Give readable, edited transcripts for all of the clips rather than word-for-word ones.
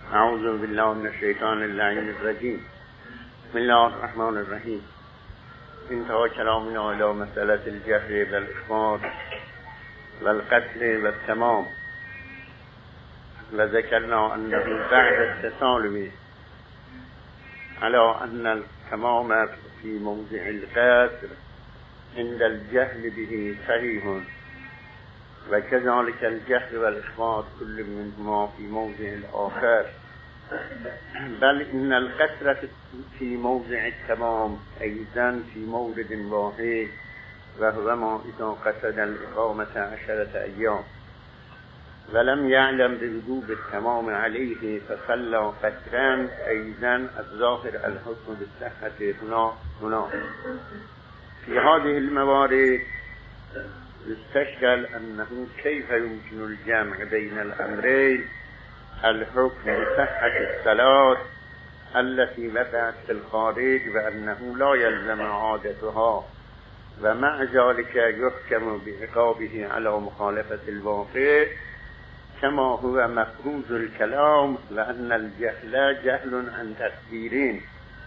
اعوذ بالله من الشیطان اللعین الرجیم. بسم الله الرحمن الرحیم. انتهى كلامنا الى مسألة الجهر والإخبار والقتل والتمام، وذكرنا أنه بعد اتصال به على أن التمام في موضع القتل عند الجهل به صحيح، وكذلك الجهل والإخبار كل منهما في موضع الآخر، بل إن القتل في موضع التمام أيضا في مورد واحد، وهو ما إذا قصد الإقامة 10 أيام ولم يعلم بوجوب التمام عليه فصلى قتلا، أيضا الظاهر الحكم بالصحة هنا. في هذه الموارد يستشكل أنه كيف يمكن الجمع بين الأمرين: الحكم بصحة الصلاة التي وقعت في الخارج وأنه لا يلزم عادتها، ومع ذلك يحكم بعقابه على مخالفة الواقع كما هو مفروض الكلام، وأن الجهل جهل عن تقديرين.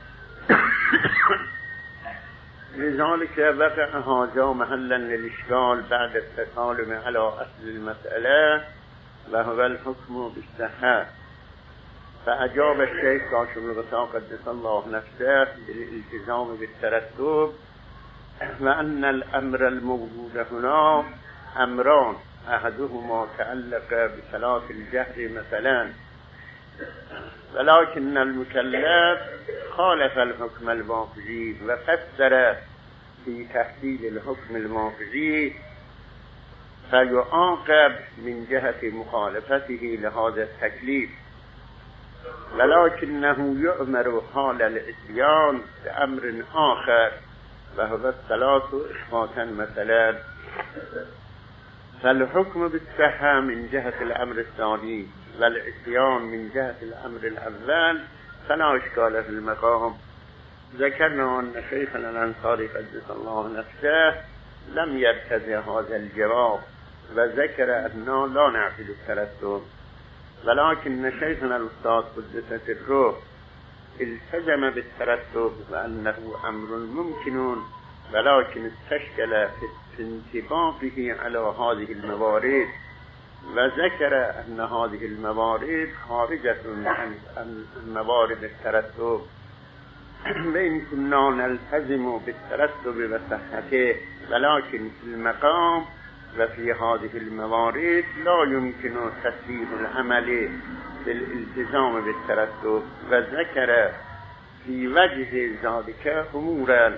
لذلك وقع هذا محلا للإشكال بعد التسالم على أصل المسألة وهو الحكم بالصحة. فأجاب الشيخ كاشف الغطاء قدس الله نفسه بالالتزام بالترتب، وأن الأمر الموجود هنا أمران: أحدهما تعلق بصلاة الجهر مثلا، ولكن المكلف خالف الحكم الماخذي وفسر في تحديد الحكم الماخذي فيعاقب من جهة مخالفته لهذا التكليف، ولكنه يؤمر حال العصيان بأمر آخر وهو الصلاة إخفاء مثلا. فالحكم بالصحة من جهة الأمر الثاني والعصيان من جهة الأمر الأول فلا إشكال في المقام. ذكرنا أن شيخنا الأنصاري قدس الله نفسه لم يرتضي هذا الجواب، وذكر أنه لا نعقد الترتب، ولكن شيخنا الأستاذ قدس الروح التزم بالترتب وأنه أمر ممكن، ولكن استشكل في انطباقه على هذه الموارد، وذكر أن هذه الموارد خارجة عن موارد الترتب، وإن كنا نلتزم بالترتب وصحته، ولكن في المقام وفي هذه الموارد لا يمكن تسليم العمل بالالتزام بالترتب. وذكر في وجه ذلك أمورا: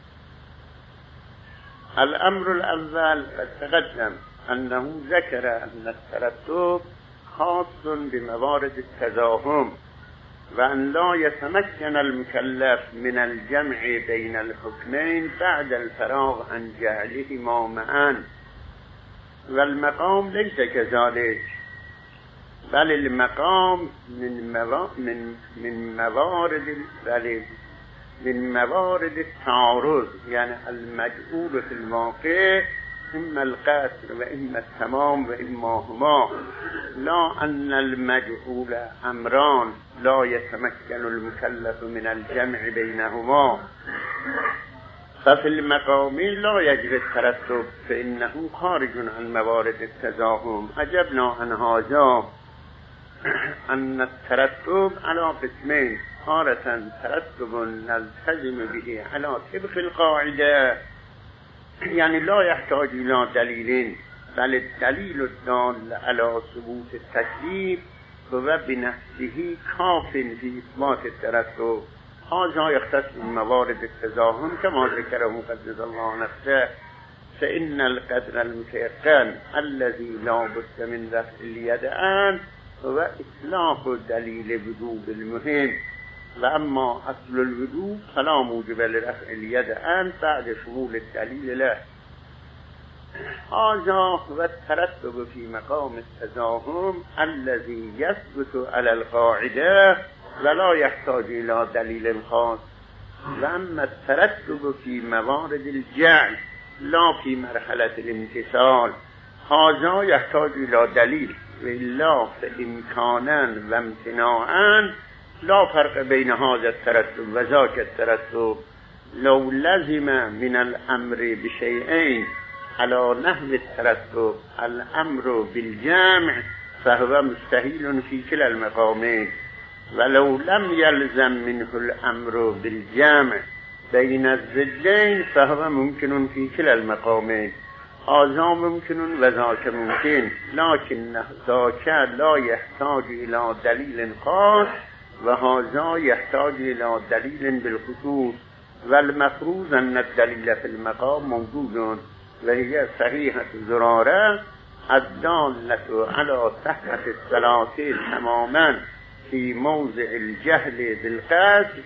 الأمر الأول قد تقدم أنه ذكر أن الترتب خاص بموارد التزاحم، وأن لا يتمكن المكلف من الجمع بين الحكمين بعد الفراغ عن جهلهما معا، والمقام ليس كذلك، بل المقام من موارد التعارض، يعني المجعول في الموقع إما القتل وإما التمام وإما هما، لا أن المجعول أمران لا يتمكن المكلف من الجمع بينهما. ففي المقام لا يجري الترتب فإنه خارج عن موارد التزاحم. أجبنا عن هذا أن الترتب على قسمين: تارة ترتب نلتزم به على طبق القاعدة، يعني لا يحتاج إلى دليل، بل الدليل الدال على ثبوت التكليف هو بنفسه كاف في إثبات الترتب. هذا يختص بموارد التزاحم كما ذكره مقدس الله نفسه: فإن القدر المتيقن الذي لا بد من رفع اليدين هو إطلاق دليل وجوب المهم، وأما أصل الوجوب فلا موجب لرفع اليدين بعد شمول الدليل له. هذا هو الترتب في مقام التزاحم الذي يثبت على القاعدة ولا يحتاج إلى دليل خاص. وأما الترتب في موارد الجعل لا في مرحلة الامتثال، هذا يحتاج إلى دليل، و الا فامکانا و امتناعا لا فرق بین هذا الترتب و ذاک الترتب لو لزم من الامر بشیئین على نحو الترتب الامر بالجمع فهو مستحیل فی کلا المقامین ولو لم يلزم منه الامر بالجمع بین الضدین فهو ممکن فی کلا المقامین هذا ممکن و ذاک ممکن لكن ذاک لا يحتاج الى دلیل خاص و هذا يحتاج الى دلیل بالخصوص والمفروض ان الدلیل في المقام موجود وهي صحيحة زرارة الدالة على صحة الصلاة تماما في موضع الجهل بالقصد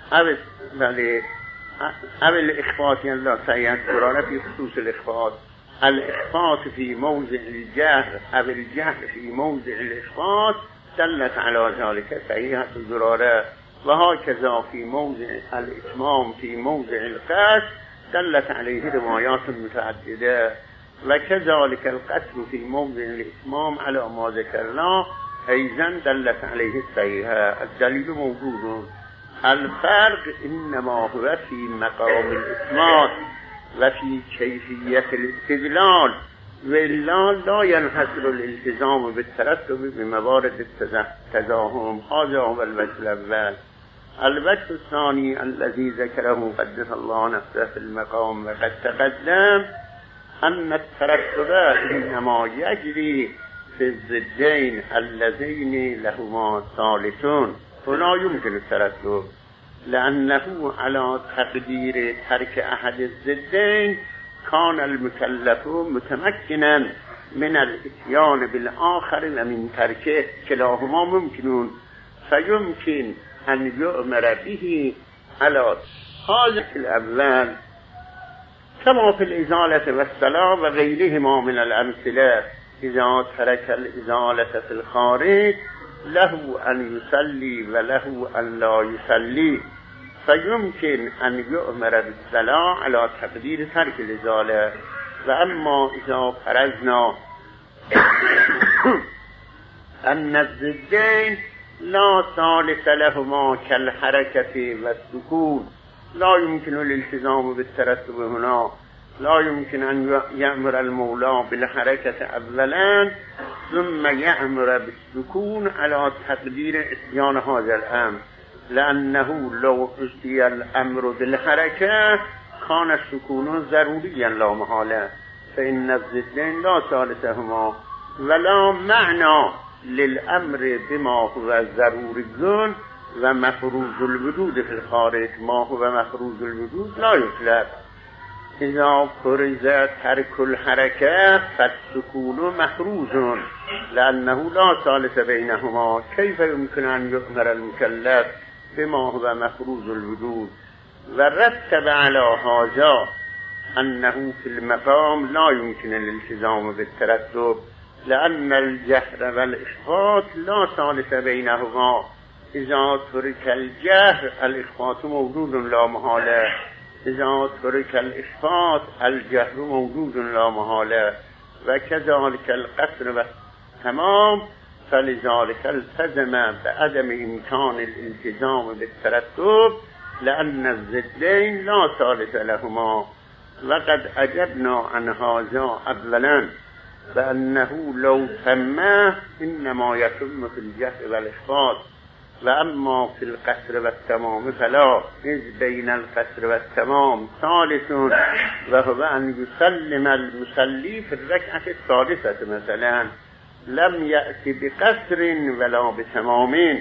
أو الإخفاء الله صحيحة زرارة في خصوص الإخفاء الإخفاء في موضع الجهل أو الجهل في موضع الإخفاء دلت على ذلك صحيحة زرارة وهكذا في موضع الإتمام في موضع القصد دلت عليه روايات متعددة وكذلك القصد في موضع الإتمام على ما ذكرنا أيضا دلت عليه الصحيحة الدليل موجود الفرق إنما هو في مقام الإثبات وفي كيفية الاستدلال وإلا لا ينحصر الالتزام بالترتب بموارد التزاحم هذا هو الوجه الأول الوجه الثاني الذي ذكره قدس الله نفسه في المقام وقد تقدم أن الترتب إنما يجري في الضدين اللذين لهما ثالثون فلا يمكن الترتب لأنه على تقدير ترك أحد الضدين كان المكلف متمكنا من الاتيان بالآخر ومن تركه كلاهما ممكنون فيمكن أن يؤمر به على هذا الأول كما في الإزالة والصلاة وغيرهما من الأمثلة إذا ترك الإزالة في الخارج له أن يصلي وله أن لا يصلي فيمكن أن يؤمر بالصلاة على تقدير ترك الإزالة وأما إذا فرضنا أن الضدين لا ثالث لهما كالحركة والسكون لا يمكن الالتزام بالترتب هنا لا يمكن أن يأمر المولى بالحركة أولا ثم يأمر بالسكون على تقدير إتيان هذا الأمر لأنه لو أتي الأمر بالحركة كان السكون ضروريا لا محالة فإن الضدين لا ثالثهما ولا معنى للأمر بما هو ضروري ومفروض الوجود في الخارج ما هو مفروض الوجود لا يطلق إذا فرض ترك الحركة فالسكون محروز لأنه لا ثالث بينهما كيف يمكن أن يؤمر المكلف بما هو مفروض الوجود ورتب على هذا أنه في المقام لا يمكن الالتزام بالترتب لأن الجهر والإخفاء لا ثالث بينهما إذا ترك الجهر الإخفاء موجود لا محالة إذا ترك الإخفاء الجهر موجود لا محالة وكذلك القصر والتمام فلذلك التزم بعدم إمكان الالتزام بالترتب لأن الضدين لا ثالث لهما وقد أجبنا عن هذا أولا بأنه لو تم إنما يتم في الجهر والإخفاء وأما في القصر والتمام فلا إذ بين القصر والتمام ثالث وهو أن يسلم المصلي في الركعة الثالثة مثلا لم يأتي بقصر ولا بتمام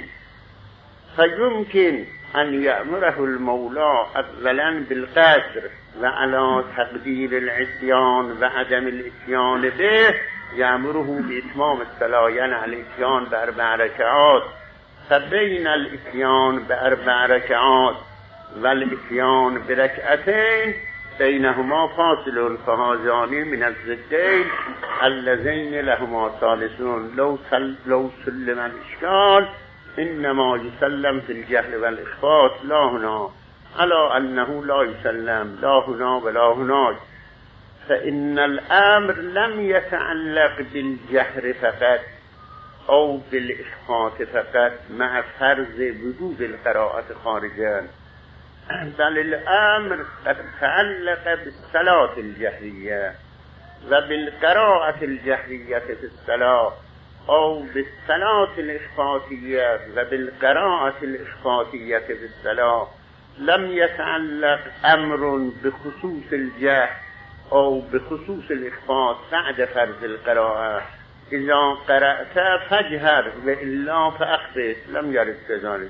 فيمكن أن يأمره المولى أولا بالقصر وعلى تقدير العصيان وعدم الاتيان به يأمره بإتمام الصلاة يعني الاتيان بأربع ركعات فبين الاتيان بأربع ركعات والاتيان بركعتين بينهما فاصل فهذان من الضدين اللذين لهما ثالثون لو سلم الإشكال إنما يسلم في الجهل والإخفاء لا هنا على أنه لا يسلم لا هنا ولا هناك فإن الأمر لم يتعلق بالجهر فقط او بالإخفاء فقط مع فرض وجود القراءة خارجا، بل الأمر قد تعلق بالصلاة الجهرية وبالقراءة الجهرية في الصلاة، أو بالصلاة الإخفاءية وبالقراءة الإخفاءية في الصلاة. لم يتعلق أمر بخصوص الجهر أو بخصوص الإخفاء بعد فرض القراءة. إذا قرأت فاجهر وإلا فأخفت، لم يرد كذلك،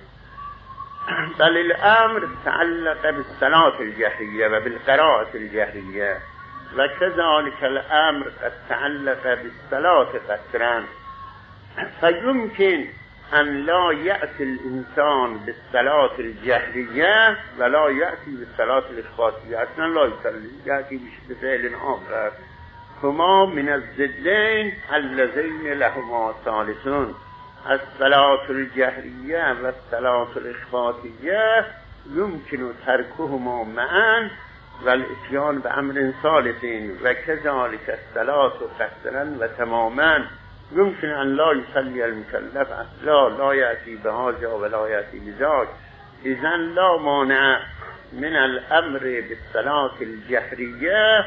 بل الأمر تعلق بالصلاة الجهرية وبالقراءة الجهرية، وكذلك الأمر قد تعلق بالصلاة قصرا. فيمكن أن لا يأتي الإنسان بالصلاة الجهرية ولا يأتي بالصلاة الإخفاءية، أصلا لا يصلي، يأتي بفعل آخر. هما من الضدين اللذين لهما ثالثون، الصلاة الجهرية والصلاة الإخفاءية يمكن تركهما معا والإتيان بأمر ثالث، وكذلك الصلاة قصرا وتماما. يمكن أن لا يصلي المكلف أصلا، لا يأتي بهذا ولا يأتي بذاك. إذن لا مانع من الأمر بالصلاة الجهرية،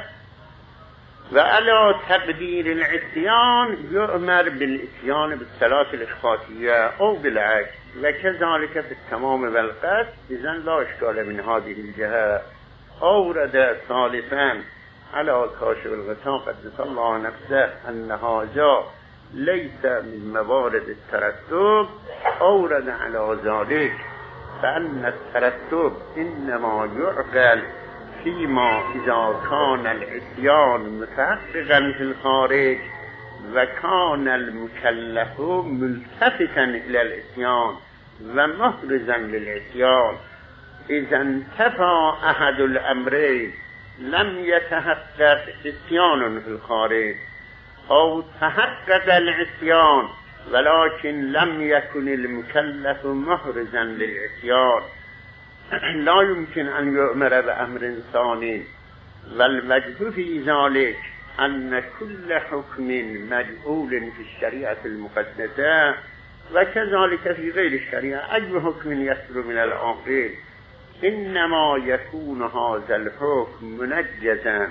وعلى تقدير العصيان يؤمر بالإتيان بالصلاة الإخفاءية أو بالعكس، وكذلك في التمام والقصد. إذن لا إشكال من هذه الجهة. أورد ثالثا على كاشف الغطاء قدس الله نفسه أن هذا ليس من موارد الترتب، أورد على ذلك فأن الترتب إنما يعقل فيما إذا كان العصيان متحققا في الخارج وكان المكلف ملتفتا إلى العصيان ومحرزا للعصيان. إذا انتفى أحد الأمرين لم يتحقق عصيان في الخارج، أو تحقق العصيان ولكن لم يكن المكلف محرزا للعصيان، لا يمكن أن يؤمر بأمر ثاني. والوجه في ذلك أن كل حكم مجهول في الشريعة المقدسة وكذلك في غير الشريعة أي حكم يصدر من العاقل إنما يكون هذا الحكم منجزا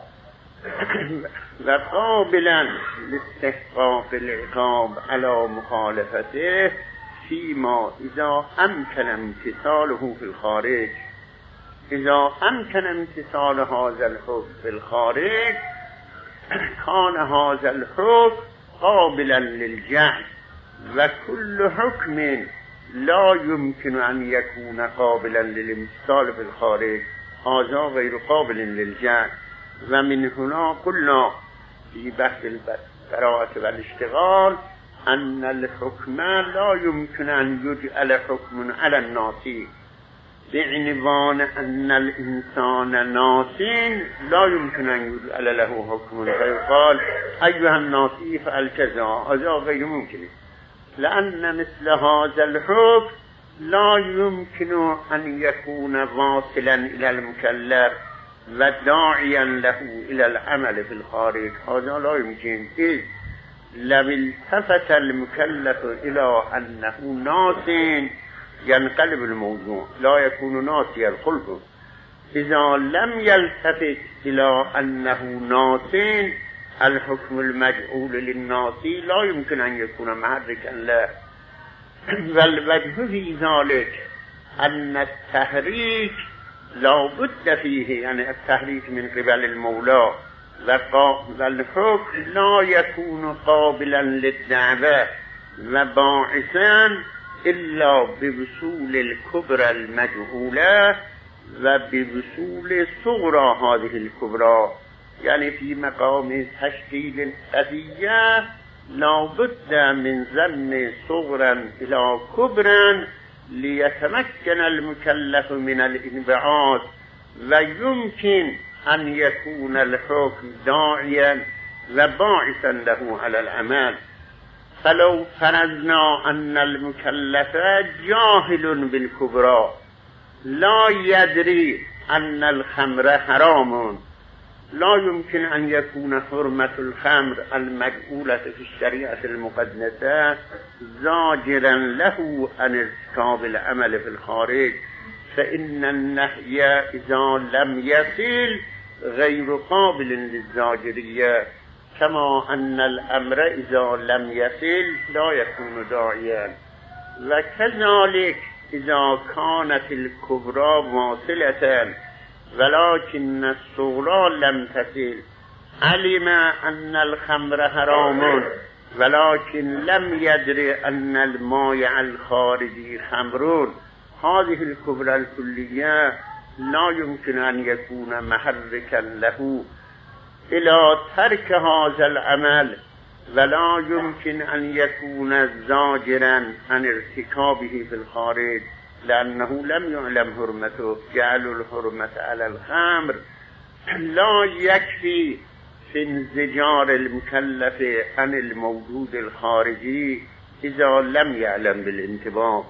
وقابلا لاستحقاق العقاب على مخالفته فيما إذا أمكن امتثاله في الخارج. إذا أمكن امتثال هذا الحكم في الخارج كان هذا الحكم قابلا للجعل، وكل حكم لا يمكن أن يكون قابلا للامتثال في الخارج هذا غير قابل للجعل. ومن هنا قلنا في بحث القراءة والاشتغال أن الحكم لا يمكن أن يجعل حكم على الناس بعنوان أن الإنسان ناس، لا يمكن أن يجعل له حكم فيقال أيها الناس فعل كذا، هذا غير ممكن، لأن مثل هذا الحكم لا يمكن أن يكون واصلا إلى المكلف وداعيا له إلى العمل في الخارج، هذا لا يمكن. إذ لو التفت المكلف إلى أنه ناس ينقلب الموضوع، لا يكون ناسي الخلق. إذا لم يلتفت إلى أنه ناس الحكم المجعول للناس لا يمكن أن يكون محركا له. والوجه في ذلك أن التحريك لا بد فيه، يعني التحريك من قبل المولى، والحكم لا يكون قابلا للدعوة وباعثا إلا بوصول الكبرى المجهولة وبوصول صغرى هذه الكبرى. يعني في مقام تشكيل القضية لا بد من ضم صغرا إلى كبرا ليتمكن المكلف من الانبعاث، ويمكن أن يكون الحكم داعيا وباعثا له على العمل. فلو فرضنا أن المكلف جاهل بالكبرى لا يدري أن الخمر حرام لا يمكن أن يكون حرمة الخمر المجعولة في الشريعة المقدسة زاجرا له عن ارتكاب العمل في الخارج، فإن النهي إذا لم يصل غير قابل للزاجرية، كما أن الأمر إذا لم يصل لا يكون داعيا. وكذلك إذا كانت الكبرى واصلة ولكن الصغرى لم تصل، علم أن الخمر حرام ولكن لم يدر أن المائع الخارجي خمر، هذه الكبرى الكلية لا يمكن أن يكون محركا له إلى ترك هذا العمل، ولا يمكن أن يكون زاجرا عن ارتكابه في الخارج، لأنه لم يعلم حرمته. جعل الحرمة على الخمر لا يكفي في انزجار المكلف عن الموجود الخارجي إذا لم يعلم بالانتباه،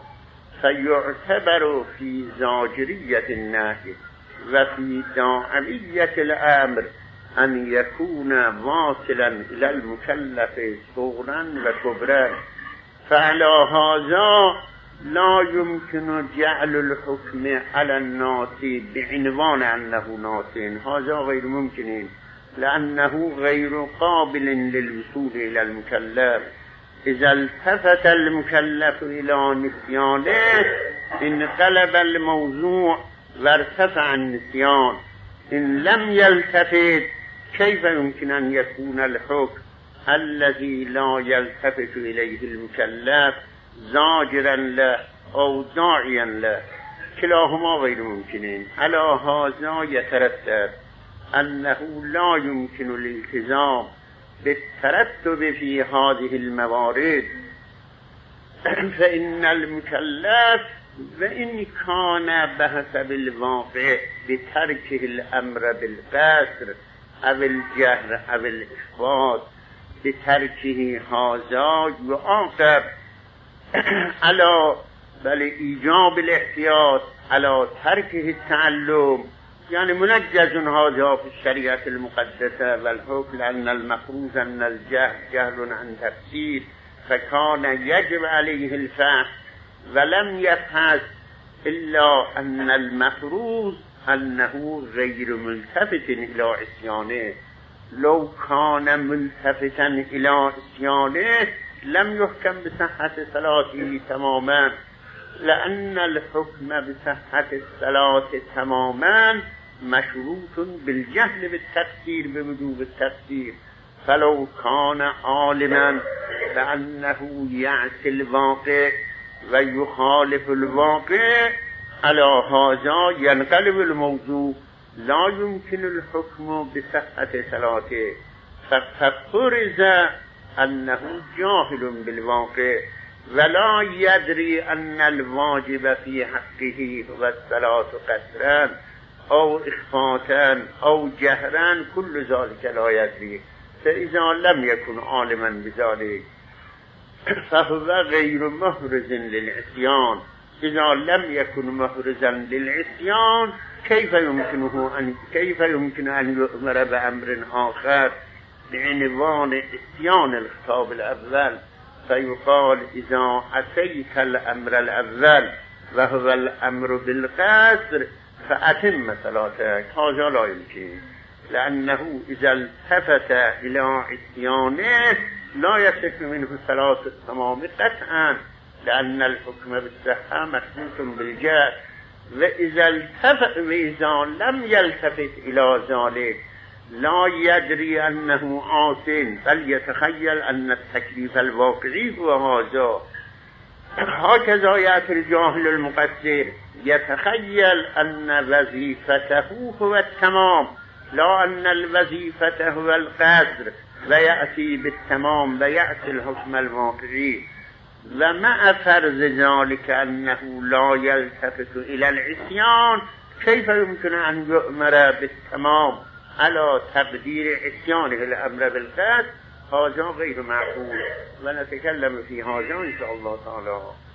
فيعتبر في زاجرية النهي وفي داعمية الأمر أن يكون واصلا إلى المكلف صغرا وكبرا. فعلى هذا لا يمكن جعل الحكم على الناس بعنوان أنه ناس، هذا غير ممكن، لأنه غير قابل للوصول إلى المكلف. إذا التفت المكلف إلى نسيانه انقلب الموضوع وارتفع النسيان. إن لم يلتفت كيف يمكن أن يكون الحكم الذي لا يلتفت إليه المكلف زاجرا له أو داعيا له؟ كلاهما غير ممكنين. على هذا يترتب أنه لا يمكن الالتزام بالترتب في هذه الموارد، فإن المكلف وإن كان بحسب الواقع بتركه الأمر بالقصر أو الجهر أو الإخفاء بتركه هذا يعاقب على بل إيجاب الاحتياط على تركه التعلم، يعني منجز هذا في الشريعة المقدسة والحكم، لأن المفروض أن الجهل جهل عن تفسير، فكان يجب عليه الفهم ولم يفحص، إلا أن المفروض أنه غير ملتفت إلى عصيانه. لو كان ملتفتا إلى عصيانه لم يحكم بصحة صلاته تماما، لأن الحكم بصحة الصلاة تماما مشروط بالجهل بالتفسير بوجوب التفسير. فلو كان عالما بأنه يعصي الواقع ويخالف الواقع، على هذا ينقلب الموضوع، لا يمكن الحكم بصحة صلاته، ففرض أنه جاهل بالواقع ولا يدري أن الواجب في حقه هو الصلاة قصرا أو إخفاء أو جهرا، كل ذلك لا يدري. فإذا لم يكن عالما بذلك فهو غير محرز للعصيان. إذا لم يكن محرزا للعصيان كيف يمكن أن يؤمر بأمر آخر بعنوان عصيان الخطاب الأول؟ فيقال إذا أتيت الأمر الأول وهو الأمر بالقصر فأتم صلاتك، هذا لا يمكن، لأنه إذا التفت إلى عصيانه لا يصح منه صلاة التمام قطعا، لأن الحكم بالصحة مشروط بالجهل. وإذا لم يلتفت إلى ذلك لا يدري أنه عاصٍ، بل يتخيل أن التكليف الواقعي هو هذا. هكذا يأتي الجاهل المقصر يتخيل أن وظيفته هو التمام، لا أن الوظيفة هو القصر، ويأتي بالتمام ويأتي الحكم الواقعي. ومع فرض ذلك أنه لا يلتفت إلى العصيان، كيف يمكن أن يؤمر بالتمام على تقدير عصيانه الأمر بالقصر؟ هذا غير معقول، ونتكلم في هذا إن شاء الله تعالى.